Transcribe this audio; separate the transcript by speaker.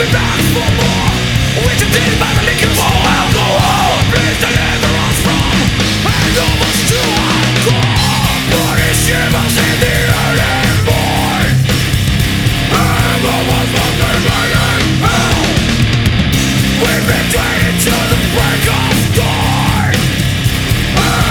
Speaker 1: me back for more. We're tempted by the liquor for alcohol. Please deliver us from hangover.